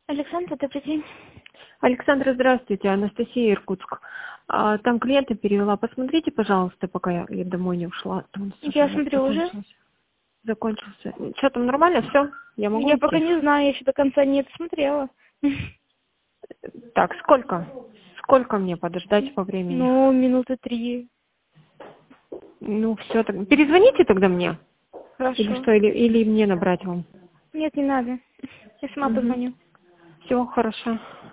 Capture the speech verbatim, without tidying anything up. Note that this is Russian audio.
Александра, добрый день. Александра, здравствуйте, Анастасия, Иркутск. А, там клиента перевела. Посмотрите, пожалуйста, пока я, я домой не ушла. Там Я уже смотрю уже. закончился. Закончился. Что там, нормально? Все? Я могу Я пока идти? не знаю, я еще до конца не досмотрела. Так, сколько? Сколько мне подождать по времени? Ну, минуты три. Ну, все, так. Перезвоните тогда мне. Или Хорошо. что, или, или мне набрать вам? Нет, не надо. Я сама Угу. позвоню. Все, хорошо.